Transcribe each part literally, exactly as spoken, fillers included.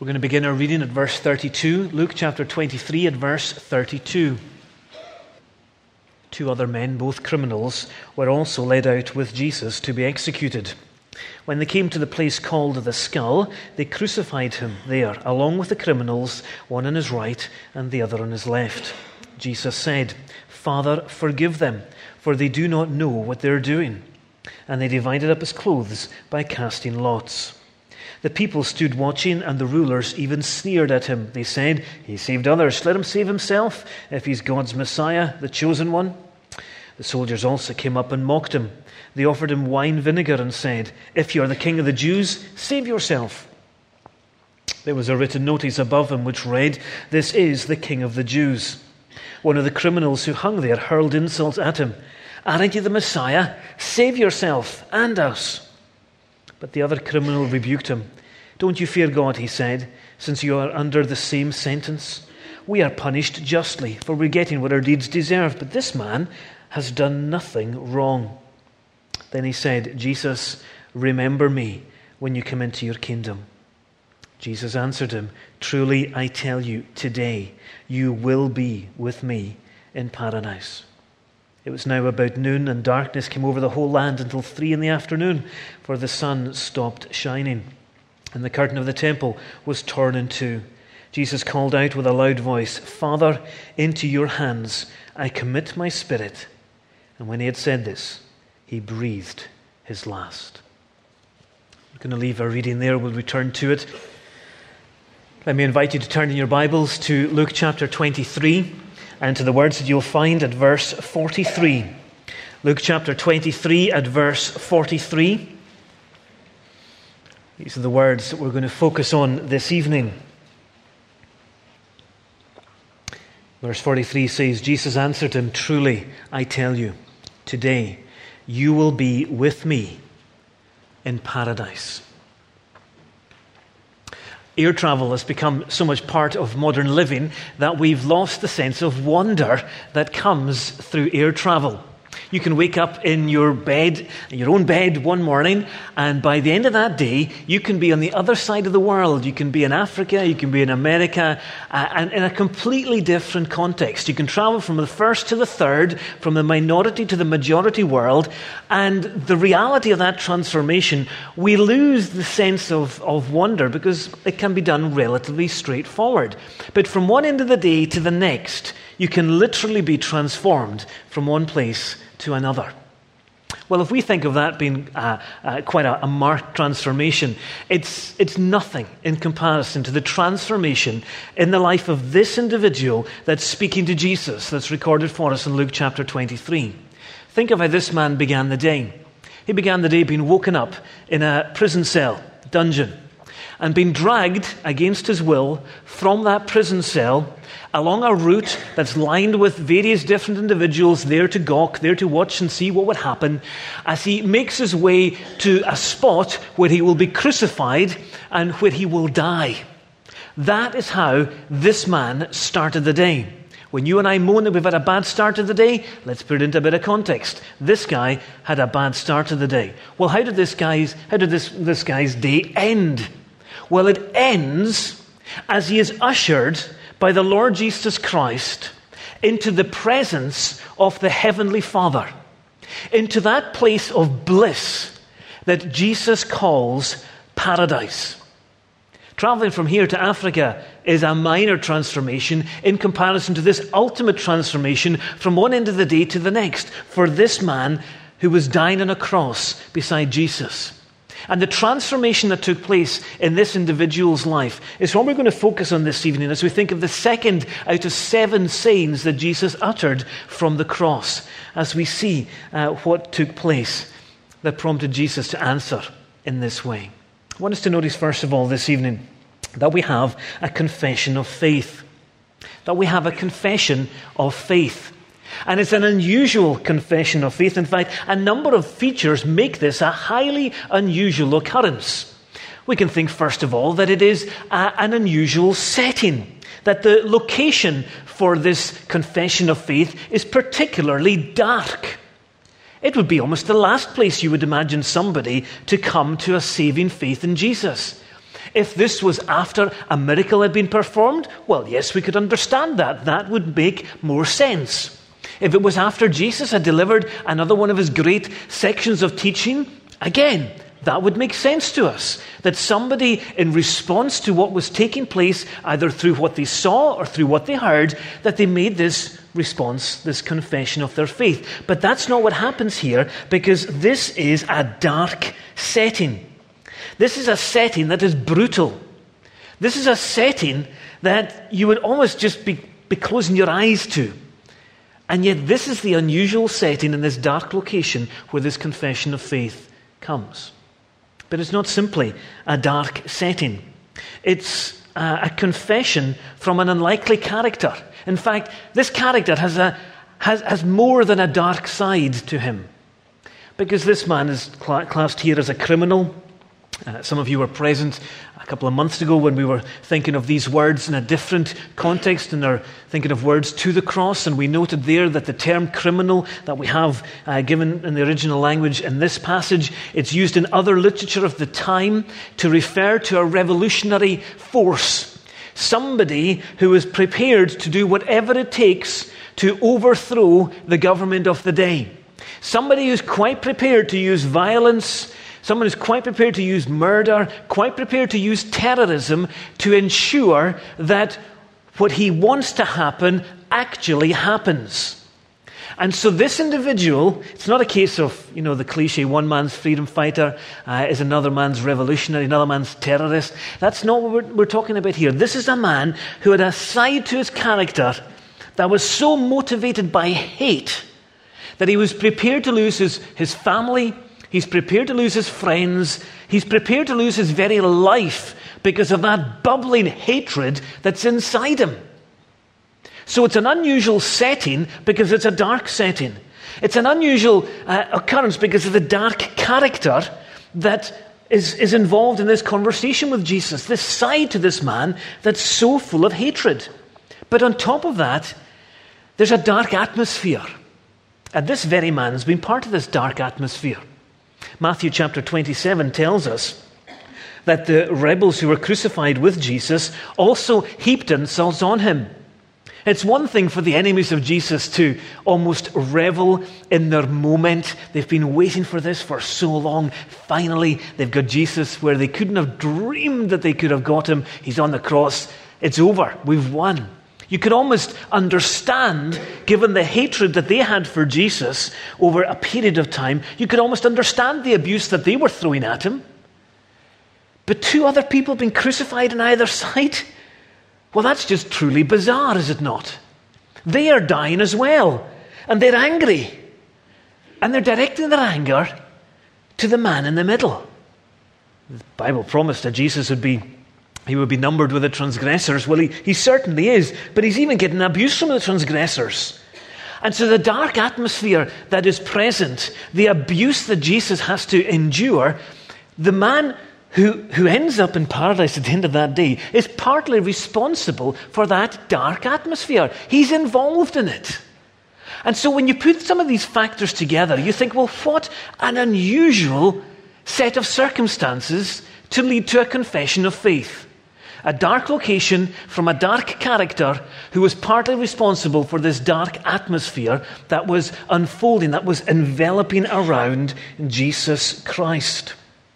We're going to begin our reading at verse thirty-two, Luke chapter twenty-three at verse thirty-two. Two other men, both criminals, were also led out with Jesus to be executed. When they came to the place called the Skull, they crucified him there, along with the criminals, one on his right and the other on his left. Jesus said, "Father, forgive them, for they do not know what they are doing." And they divided up his clothes by casting lots. The people stood watching, and the rulers even sneered at him. They said, "He saved others. Let him save himself, if he's God's Messiah, the chosen one." The soldiers also came up and mocked him. They offered him wine vinegar and said, "If you are the king of the Jews, save yourself." There was a written notice above him which read, "This is the King of the Jews." One of the criminals who hung there hurled insults at him. "Aren't you the Messiah? Save yourself and us." But the other criminal rebuked him. "Don't you fear God," he said, "since you are under the same sentence? We are punished justly, for we're getting what our deeds deserve, but this man has done nothing wrong." Then he said, "Jesus, remember me when you come into your kingdom." Jesus answered him, "Truly I tell you, today you will be with me in paradise." It was now about noon, and darkness came over the whole land until three in the afternoon, for the sun stopped shining, and the curtain of the temple was torn in two. Jesus called out with a loud voice, "Father, into your hands I commit my spirit." And when he had said this, he breathed his last. I'm going to leave our reading there. We'll return to it. Let me invite you to turn in your Bibles to Luke chapter twenty-three. And to the words that you'll find at verse forty-three. Luke chapter twenty-three at verse forty-three. These are the words that we're going to focus on this evening. Verse forty-three says, Jesus answered him, "Truly, I tell you, today you will be with me in paradise." Air travel has become so much part of modern living that we've lost the sense of wonder that comes through air travel. You can wake up in your bed, in your own bed one morning, and by the end of that day, you can be on the other side of the world. You can be in Africa, you can be in America, uh, and in a completely different context. You can travel from the first to the third, from the minority to the majority world, and the reality of that transformation, we lose the sense of, of wonder because it can be done relatively straightforward. But from one end of the day to the next, you can literally be transformed from one place to another. Well, if we think of that being uh, uh, quite a, a marked transformation, it's, it's nothing in comparison to the transformation in the life of this individual that's speaking to Jesus, that's recorded for us in Luke chapter twenty-three. Think of how this man began the day. He began the day being woken up in a prison cell, dungeon, and being dragged against his will from that prison cell along a route that's lined with various different individuals there to gawk, there to watch and see what would happen, as he makes his way to a spot where he will be crucified and where he will die. That is how this man started the day. When you and I moan that we've had a bad start to the day, let's put it into a bit of context. This guy had a bad start to the day. Well, how did this guy's how did this, this guy's day end? Well, it ends as he is ushered by the Lord Jesus Christ into the presence of the Heavenly Father, into that place of bliss that Jesus calls paradise. Traveling from here to Africa is a minor transformation in comparison to this ultimate transformation from one end of the day to the next for this man who was dying on a cross beside Jesus. And the transformation that took place in this individual's life is what we're going to focus on this evening as we think of the second out of seven sayings that Jesus uttered from the cross, as we see uh, what took place that prompted Jesus to answer in this way. I want us to notice, first of all, this evening, that we have a confession of faith. That we have a confession of faith. And it's an unusual confession of faith. In fact, a number of features make this a highly unusual occurrence. We can think, first of all, that it is a, an unusual setting. That the location for this confession of faith is particularly dark. It would be almost the last place you would imagine somebody to come to a saving faith in Jesus. If this was after a miracle had been performed, well, yes, we could understand that. That would make more sense. If it was after Jesus had delivered another one of his great sections of teaching, again, that would make sense to us. That somebody, in response to what was taking place, either through what they saw or through what they heard, that they made this response, this confession of their faith. But that's not what happens here, because this is a dark setting. This is a setting that is brutal. This is a setting that you would almost just be, be closing your eyes to. And yet this is the unusual setting in this dark location where this confession of faith comes. But it's not simply a dark setting. It's a, a confession from an unlikely character. In fact, this character has, a, has, has more than a dark side to him. Because this man is cl- classed here as a criminal. Uh, some of you were present a couple of months ago when we were thinking of these words in a different context, and are thinking of words to the cross, and we noted there that the term criminal that we have uh, given in the original language in this passage, it's used in other literature of the time to refer to a revolutionary force, somebody who is prepared to do whatever it takes to overthrow the government of the day, somebody who's quite prepared to use violence, someone who's quite prepared to use murder, quite prepared to use terrorism to ensure that what he wants to happen actually happens. And so this individual, it's not a case of, you know, the cliche, one man's freedom fighter uh, is another man's revolutionary, another man's terrorist. That's not what we're, we're talking about here. This is a man who had a side to his character that was so motivated by hate that he was prepared to lose his, his family. He's prepared to lose his friends. He's prepared to lose his very life because of that bubbling hatred that's inside him. So it's an unusual setting because it's a dark setting. It's an unusual uh, occurrence because of the dark character that is, is involved in this conversation with Jesus, this side to this man that's so full of hatred. But on top of that, there's a dark atmosphere. And this very man has been part of this dark atmosphere. Matthew chapter twenty-seven tells us that the rebels who were crucified with Jesus also heaped insults on him. It's one thing for the enemies of Jesus to almost revel in their moment. They've been waiting for this for so long. Finally, they've got Jesus where they couldn't have dreamed that they could have got him. He's on the cross. It's over. We've won. You could almost understand, given the hatred that they had for Jesus over a period of time, you could almost understand the abuse that they were throwing at him. But two other people being crucified on either side? Well, that's just truly bizarre, is it not? They are dying as well, and they're angry. And they're directing their anger to the man in the middle. The Bible promised that Jesus would be He would be numbered with the transgressors. Well, he, he certainly is. But he's even getting abuse from the transgressors. And so the dark atmosphere that is present, the abuse that Jesus has to endure, the man who, who ends up in paradise at the end of that day is partly responsible for that dark atmosphere. He's involved in it. And so when you put some of these factors together, you think, well, what an unusual set of circumstances to lead to a confession of faith. A dark location from a dark character who was partly responsible for this dark atmosphere that was unfolding, that was enveloping around Jesus Christ.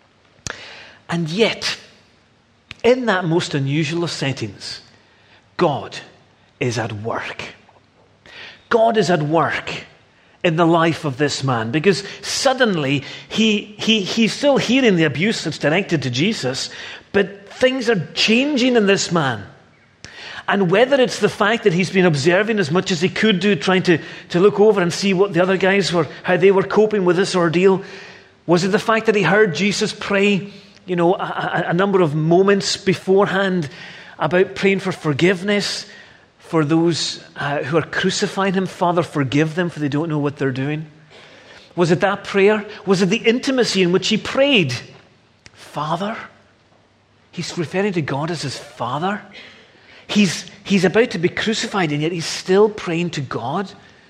And yet, in that most unusual of settings, God is at work. God is at work in the life of this man, because suddenly he, he, he's still hearing the abuse that's directed to Jesus, but things are changing in this man. And whether it's the fact that he's been observing as much as he could do, trying to, to look over and see what the other guys were, how they were coping with this ordeal, was it the fact that he heard Jesus pray, you know, a, a, a number of moments beforehand about praying for forgiveness for those uh, who are crucifying him? Father, forgive them, for they don't know what they're doing. Was it that prayer? Was it the intimacy in which he prayed? Father? He's referring to God as his Father. He's, he's about to be crucified, and yet he's still praying to God.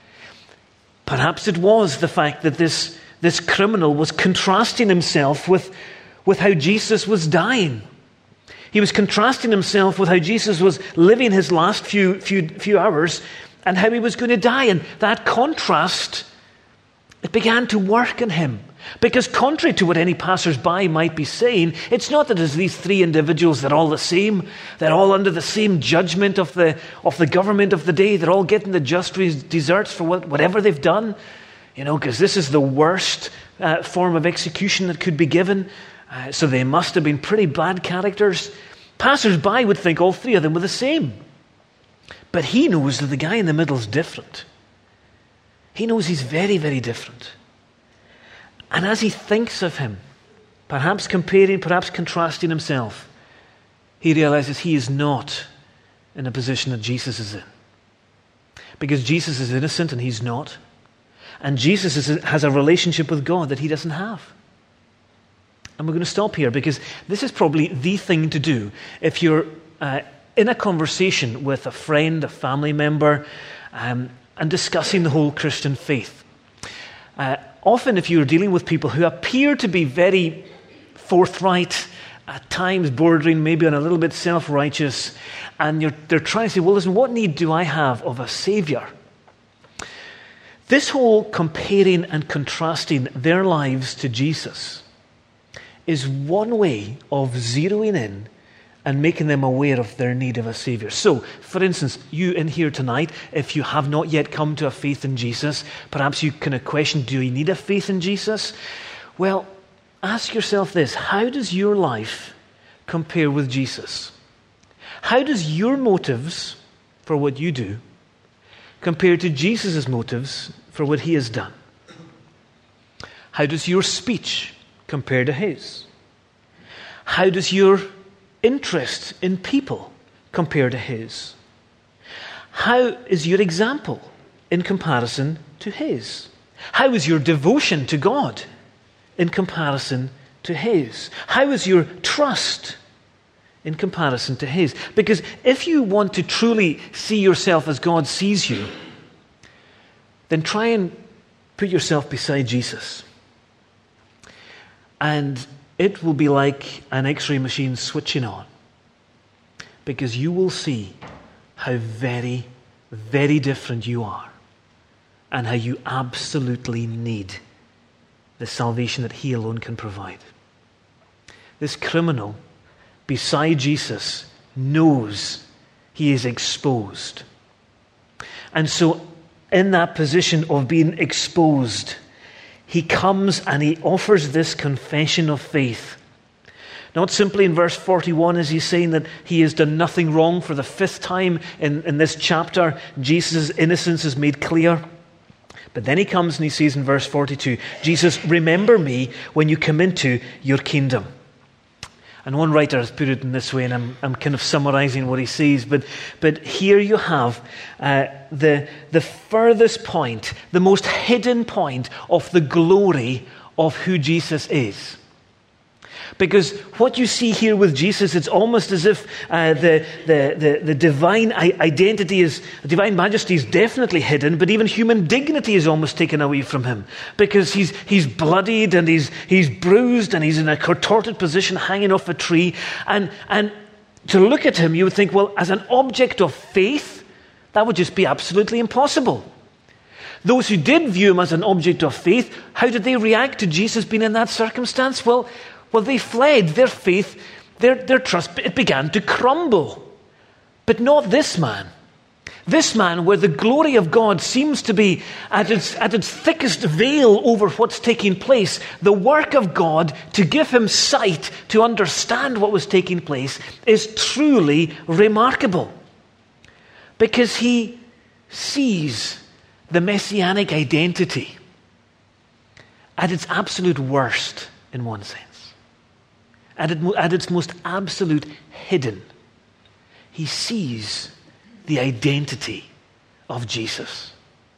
Perhaps it was the fact that this, this criminal was contrasting himself with, with how Jesus was dying. He was contrasting himself with how Jesus was living his last few, few, few hours and how he was going to die. And that contrast, it began to work in him. Because contrary to what any passers-by might be saying, it's not that as these three individuals, they're all the same. They're all under the same judgment of the, of the government of the day. They're all getting the just deserts for what, whatever they've done. You know, because this is the worst uh, form of execution that could be given. Uh, so they must have been pretty bad characters. Passers-by would think all three of them were the same. But he knows that the guy in the middle is different. He knows he's very, very different. And as he thinks of him, perhaps comparing, perhaps contrasting himself, he realizes he is not in a position that Jesus is in. Because Jesus is innocent and he's not. And Jesus is, has a relationship with God that he doesn't have. And we're going to stop here because this is probably the thing to do if you're uh, in a conversation with a friend, a family member, um, and discussing the whole Christian faith. Uh, often if you're dealing with people who appear to be very forthright, at times bordering maybe on a little bit self-righteous, and you're, they're trying to say, well, listen, what need do I have of a Savior? This whole comparing and contrasting their lives to Jesus is one way of zeroing in and making them aware of their need of a Savior. So, for instance, you in here tonight, if you have not yet come to a faith in Jesus, perhaps you kind of question, do you need a faith in Jesus? Well, ask yourself this, how does your life compare with Jesus? How does your motives for what you do compare to Jesus' motives for what he has done? How does your speech compare to his? How does your interest in people compare to his? How is your example in comparison to his? How is your devotion to God in comparison to his? How is your trust in comparison to his? Because if you want to truly see yourself as God sees you, then try and put yourself beside Jesus. And it will be like an X-ray machine switching on. Because you will see how very, very different you are. And how you absolutely need the salvation that he alone can provide. This criminal, beside Jesus, knows he is exposed. And so, in that position of being exposed, he comes and he offers this confession of faith. Not simply in verse forty-one is he saying that he has done nothing wrong. For the fifth time in, in this chapter, Jesus' innocence is made clear. But then he comes and he says in verse forty-two, Jesus, remember me when you come into your kingdom. And one writer has put it in this way, and I'm, I'm kind of summarizing what he says, but, but here you have uh, the, the furthest point, the most hidden point of the glory of who Jesus is. Because what you see here with Jesus, it's almost as if uh, the, the, the, the divine identity is, divine majesty is definitely hidden, but even human dignity is almost taken away from him. Because he's, he's bloodied and he's, he's bruised and he's in a contorted position hanging off a tree. And, and to look at him, you would think, well, as an object of faith, that would just be absolutely impossible. Those who did view him as an object of faith, how did they react to Jesus being in that circumstance? Well, Well, they fled. Their faith, their, their trust, it began to crumble. But not this man. This man, where the glory of God seems to be at its, at its thickest veil over what's taking place, the work of God to give him sight to understand what was taking place is truly remarkable. Because he sees the messianic identity at its absolute worst, in one sense. At, it, at its most absolute hidden, he sees the identity of Jesus.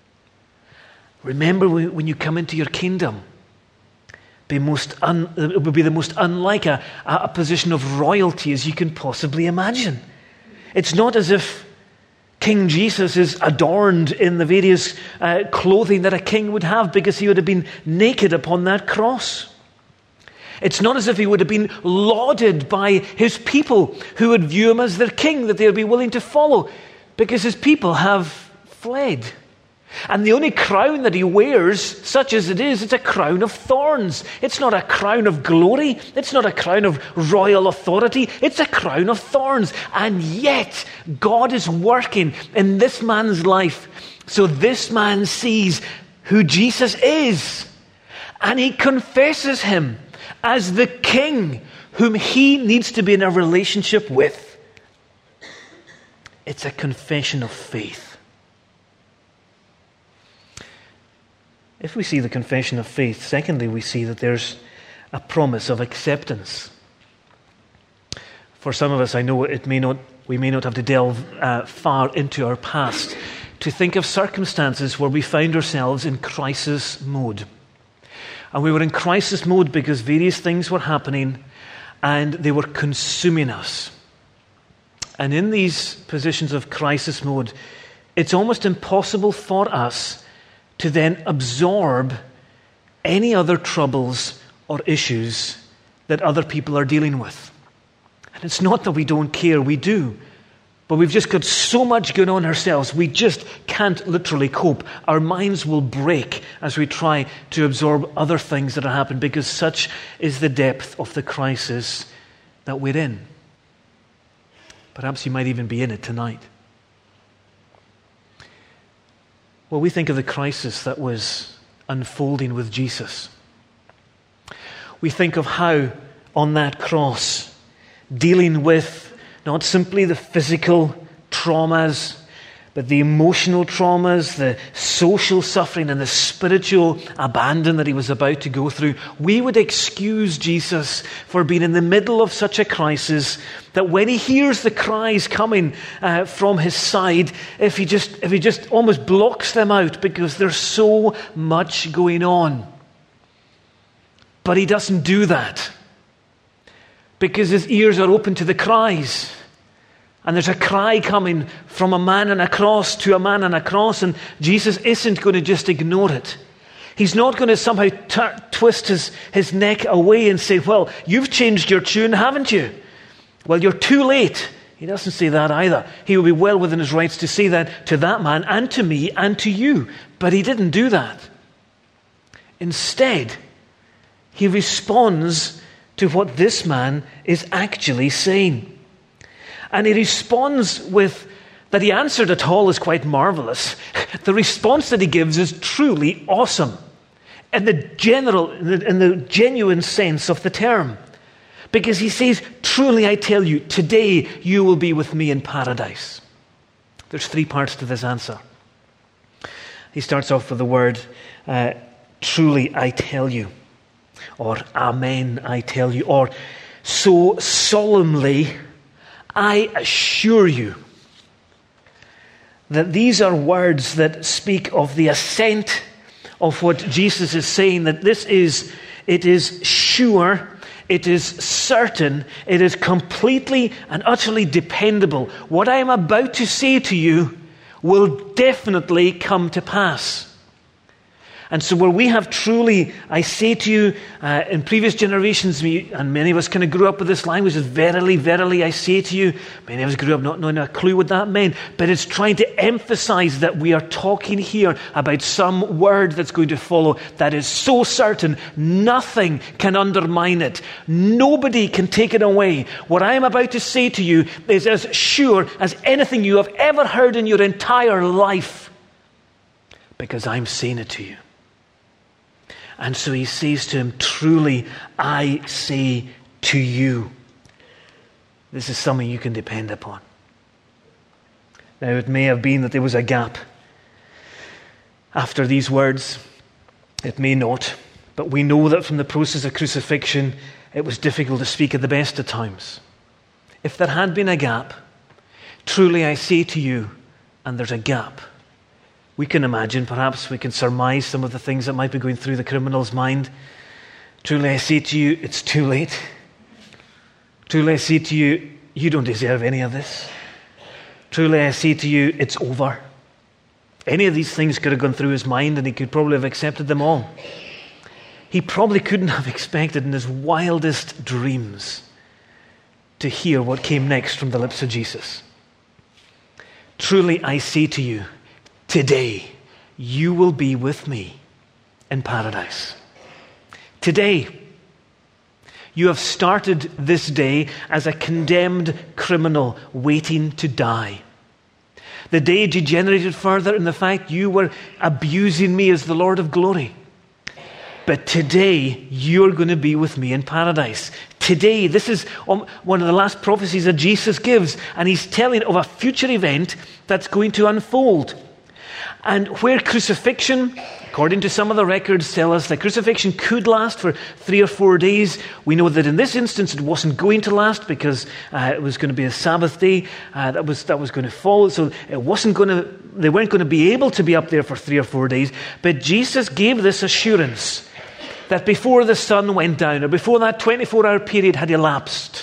Remember when you come into your kingdom, be most un, it will be the most unlike a, a position of royalty as you can possibly imagine. It's not as if King Jesus is adorned in the various uh, clothing that a king would have, because he would have been naked upon that cross. It's not as if he would have been lauded by his people who would view him as their king, that they would be willing to follow, because his people have fled. And the only crown that he wears, such as it is, it's a crown of thorns. It's not a crown of glory. It's not a crown of royal authority. It's a crown of thorns. And yet, God is working in this man's life. So this man sees who Jesus is. And he confesses him as the king whom he needs to be in a relationship with. It's a confession of faith. If we see the confession of faith, secondly, we see that there's a promise of acceptance. For some of us, I know it may not, we may not have to delve uh, far into our past to think of circumstances where we found ourselves in crisis mode. And we were in crisis mode because various things were happening and they were consuming us. And in these positions of crisis mode, it's almost impossible for us to then absorb any other troubles or issues that other people are dealing with. And it's not that we don't care, we do. But we've just got so much going on ourselves, we just can't literally cope. Our minds will break as we try to absorb other things that are happening, because such is the depth of the crisis that we're in. Perhaps you might even be in it tonight. Well, we think of the crisis that was unfolding with Jesus. We think of how on that cross, dealing with not simply the physical traumas, but the emotional traumas, the social suffering, and the spiritual abandon that he was about to go through, we would excuse Jesus for being in the middle of such a crisis that when he hears the cries coming uh, from his side, if he just if he just almost blocks them out because there's so much going on. But he doesn't do that because his ears are open to the cries. And there's a cry coming from a man on a cross to a man on a cross, and Jesus isn't going to just ignore it. He's not going to somehow t- twist his, his neck away and say, well, you've changed your tune, haven't you? Well, you're too late. He doesn't say that either. He will be well within his rights to say that to that man and to me and to you. But he didn't do that. Instead, he responds to what this man is actually saying. And he responds with, that he answered at all is quite marvelous. The response that he gives is truly awesome in the general, in the, in the genuine sense of the term. Because he says, truly I tell you, today you will be with me in paradise. There's three parts to this answer. He starts off with the word, uh, truly I tell you, or amen I tell you, or so solemnly I assure you. That these are words that speak of the assent of what Jesus is saying, that this is, it is sure, it is certain, it is completely and utterly dependable. What I am about to say to you will definitely come to pass. And so where we have truly, I say to you, uh, in previous generations, we, and many of us kind of grew up with this language, is verily, verily, I say to you. Many of us grew up not knowing a clue what that meant. But it's trying to emphasize that we are talking here about some word that's going to follow that is so certain, nothing can undermine it. Nobody can take it away. What I am about to say to you is as sure as anything you have ever heard in your entire life, because I'm saying it to you. And so he says to him, truly, I say to you. This is something you can depend upon. Now, it may have been that there was a gap after these words. It may not. But we know that from the process of crucifixion, it was difficult to speak at the best of times. If there had been a gap, truly, I say to you, and there's a gap, we can imagine, perhaps we can surmise some of the things that might be going through the criminal's mind. Truly I say to you, it's too late. Truly I say to you, you don't deserve any of this. Truly I say to you, it's over. Any of these things could have gone through his mind and he could probably have accepted them all. he probably couldn't have expected in his wildest dreams to hear what came next from the lips of Jesus. Truly I say to you, today you will be with me in paradise. Today, you have started this day as a condemned criminal waiting to die. The day degenerated further in the fact you were abusing me as the Lord of glory. But today, you're going to be with me in paradise. Today, this is one of the last prophecies that Jesus gives, and he's telling of a future event that's going to unfold. And where crucifixion, according to some of the records, tell us that crucifixion could last for three or four days. We know that in this instance it wasn't going to last because uh, it was going to be a Sabbath day uh, that was that was going to fall. So it wasn't going to. They weren't going to be able to be up there for three or four days. But Jesus gave this assurance that before the sun went down, or before that twenty-four hour period had elapsed,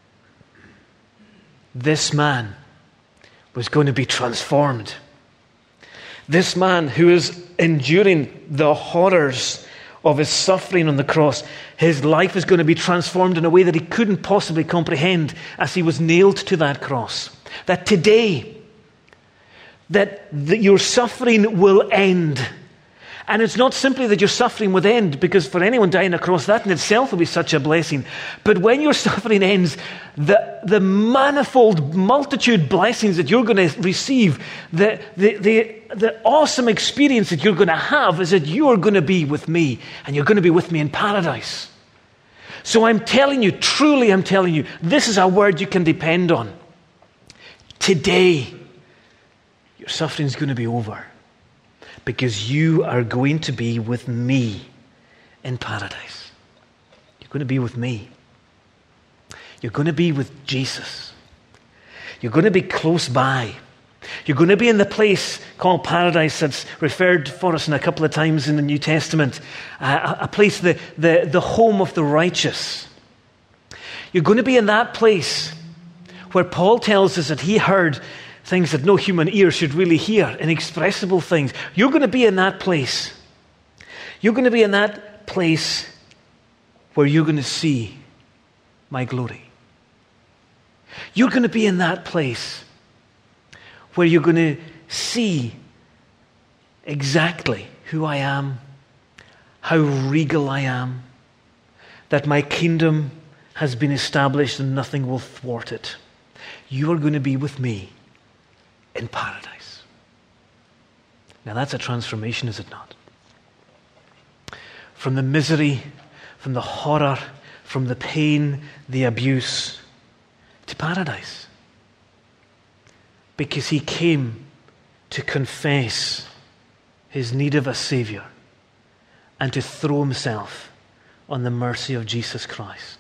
this man was going to be transformed. This man who is enduring the horrors of his suffering on the cross, his life is going to be transformed in a way that he couldn't possibly comprehend as he was nailed to that cross. That today, that the, your suffering will end. And it's not simply that your suffering would end, because for anyone dying across that in itself will be such a blessing. But when your suffering ends, the, the manifold multitude blessings that you're going to receive, the, the, the, the awesome experience that you're going to have is that you're going to be with me, and you're going to be with me in paradise. So I'm telling you, truly I'm telling you, this is a word you can depend on. Today, your suffering is going to be over. Because you are going to be with me in paradise. You're going to be with me. You're going to be with Jesus. You're going to be close by. You're going to be in the place called paradise that's referred for us in a couple of times in the New Testament. Uh, a place, the, the, the home of the righteous. You're going to be in that place where Paul tells us that he heard things that no human ear should really hear, inexpressible things. You're going to be in that place. You're going to be in that place where you're going to see my glory. You're going to be in that place where you're going to see exactly who I am, how regal I am, that my kingdom has been established and nothing will thwart it. You are going to be with me in paradise. Now that's a transformation, is it not? From the misery, from the horror, from the pain, the abuse, to paradise. Because he came to confess his need of a Savior and to throw himself on the mercy of Jesus Christ.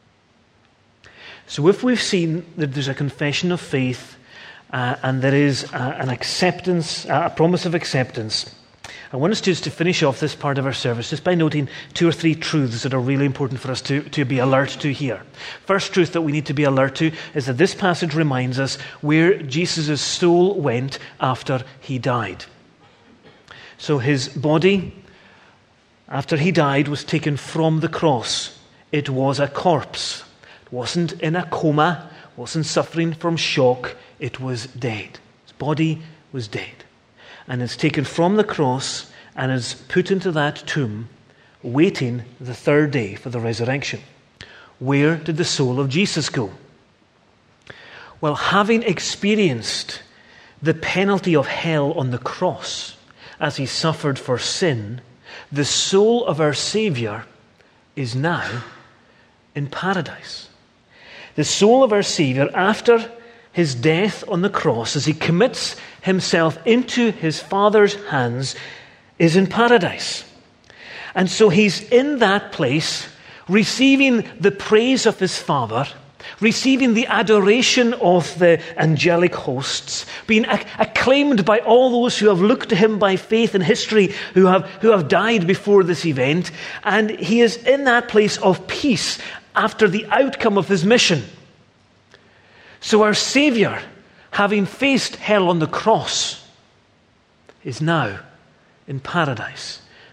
So if we've seen that there's a confession of faith, Uh, and there is uh, an acceptance, uh, a promise of acceptance, I want us just to finish off this part of our service just by noting two or three truths that are really important for us to, to be alert to here. First truth that we need to be alert to is that this passage reminds us where Jesus' soul went after he died. So his body, after he died, was taken from the cross. It was a corpse. It wasn't in a coma, wasn't suffering from shock. It was dead. His body was dead. And it's taken from the cross and is put into that tomb, waiting the third day for the resurrection. Where did the soul of Jesus go? Well, having experienced the penalty of hell on the cross as he suffered for sin, the soul of our Savior is now in paradise. The soul of our Savior, after his death on the cross, as he commits himself into his Father's hands, is in paradise. And so he's in that place, receiving the praise of his Father, receiving the adoration of the angelic hosts, being acclaimed by all those who have looked to him by faith in history, who have, who have died before this event. And he is in that place of peace after the outcome of his mission. So our Savior, having faced hell on the cross, is now in paradise,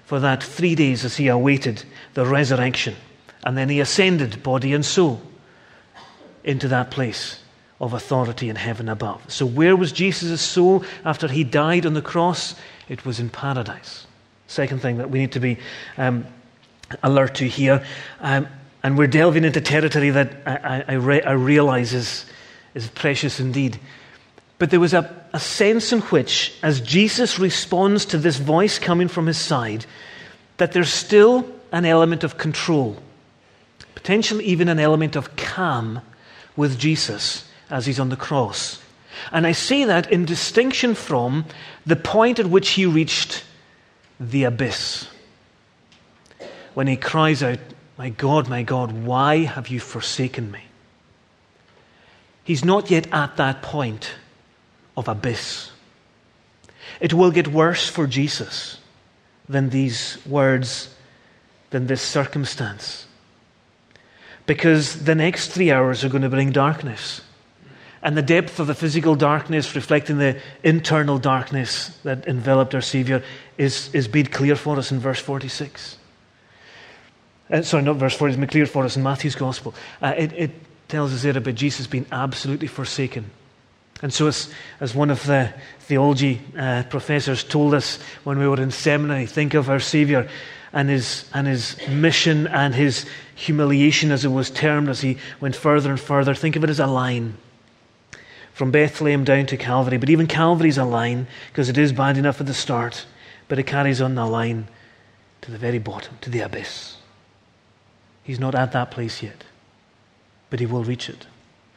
for that three days as he awaited the resurrection. And then he ascended, body and soul, into that place of authority in heaven above. So where was Jesus' soul after he died on the cross? It was in paradise. Second thing that we need to be um, alert to here. Um, and we're delving into territory that I, I, re- I realize is, is precious indeed. But there was a, a sense in which, as Jesus responds to this voice coming from his side, that there's still an element of control, potentially even an element of calm with Jesus as he's on the cross. And I say that in distinction from the point at which he reached the abyss, when he cries out, "My God, my God, why have you forsaken me?" He's not yet at that point of abyss. It will get worse for Jesus than these words, than this circumstance. Because the next three hours are going to bring darkness. And the depth of the physical darkness, reflecting the internal darkness that enveloped our Savior, is, is made clear for us in verse forty-six. Uh, sorry, not verse forty, it's made clear for us in Matthew's Gospel. Uh, it, it tells us there about Jesus being absolutely forsaken. And so as, as one of the theology uh, professors told us when we were in seminary, think of our Savior and his, and his mission and his humiliation, as it was termed, as he went further and further. Think of it as a line from Bethlehem down to Calvary. But even Calvary is a line, because it is bad enough at the start, but it carries on the line to the very bottom, to the abyss. He's not at that place yet, but he will reach it.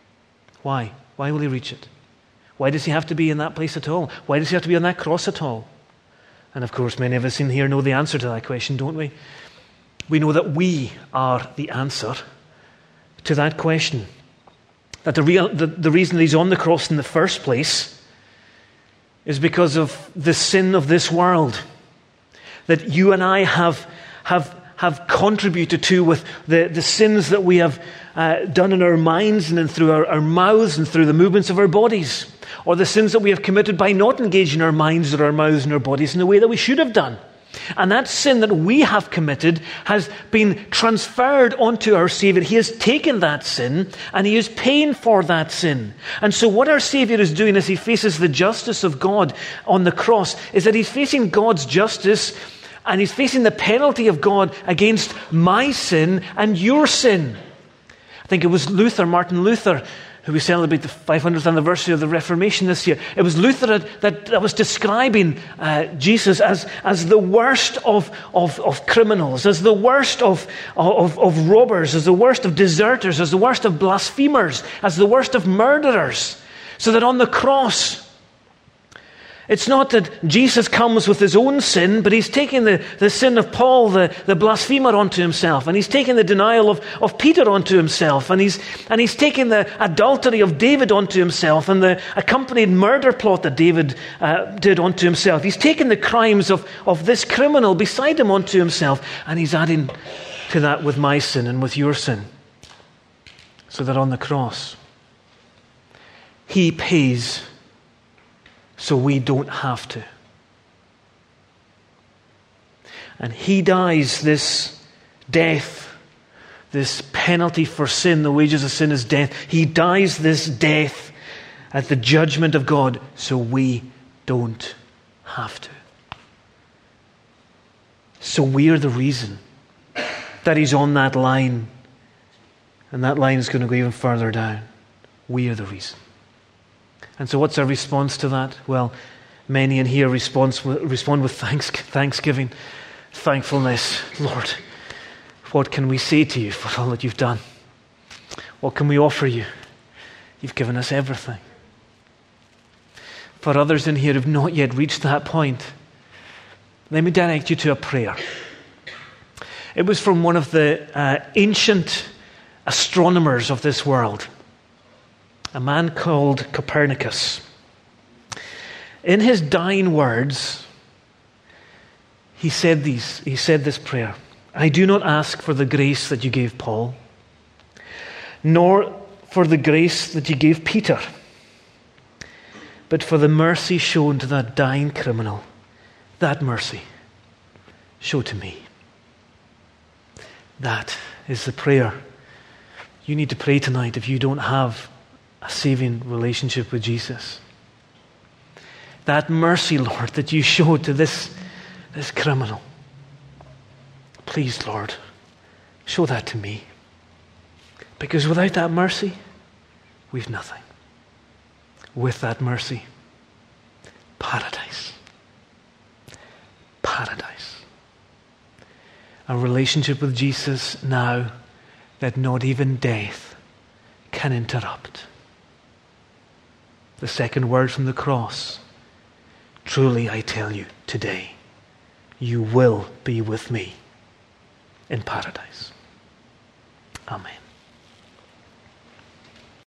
Why? Why will he reach it? Why does he have to be in that place at all? Why does he have to be on that cross at all? And of course, many of us in here know the answer to that question, don't we? We know that we are the answer to that question. That the, real, the, the reason that he's on the cross in the first place is because of the sin of this world that you and I have, have, have contributed to, with the, the sins that we have uh, done in our minds and then through our, our mouths and through the movements of our bodies, or the sins that we have committed by not engaging our minds or our mouths and our bodies in the way that we should have done. And that sin that we have committed has been transferred onto our Savior. He has taken that sin and he is paying for that sin. And so what our Savior is doing as he faces the justice of God on the cross is that he's facing God's justice and he's facing the penalty of God against my sin and your sin. I think it was Luther, Martin Luther, who we celebrate the five hundredth anniversary of the Reformation this year. It was Luther that, that, that was describing uh, Jesus as, as the worst of, of, of criminals, as the worst of, of, of robbers, as the worst of deserters, as the worst of blasphemers, as the worst of murderers. So that on the cross, it's not that Jesus comes with his own sin, but he's taking the, the sin of Paul, the, the blasphemer, onto himself. And he's taking the denial of, of Peter onto himself. And he's, and he's taking the adultery of David onto himself and the accompanied murder plot that David uh, did onto himself. He's taken the crimes of, of this criminal beside him onto himself. And he's adding to that with my sin and with your sin. So that on the cross, he pays so we don't have to. And he dies this death, this penalty for sin. The wages of sin is death. He dies this death at the judgment of God so we don't have to. So we are the reason that he's on that line. And that line is going to go even further down. We are the reason. And so what's our response to that? Well, many in here respond, respond with thanks, thanksgiving, thankfulness. Lord, what can we say to you for all that you've done? What can we offer you? You've given us everything. For others in here who've not yet reached that point, let me direct you to a prayer. It was from one of the uh, ancient astronomers of this world, a man called Copernicus. In his dying words, he said these, he said this prayer: I do not ask for the grace that you gave Paul, nor for the grace that you gave Peter, but for the mercy shown to that dying criminal, that mercy show to me. That is the prayer you need to pray tonight if you don't have a saving relationship with Jesus. That mercy, Lord, that you showed to this, this criminal. Please, Lord, show that to me. Because without that mercy, we've nothing. With that mercy, paradise. Paradise. A relationship with Jesus now that not even death can interrupt. The second word from the cross, truly I tell you today, you will be with me in paradise. Amen.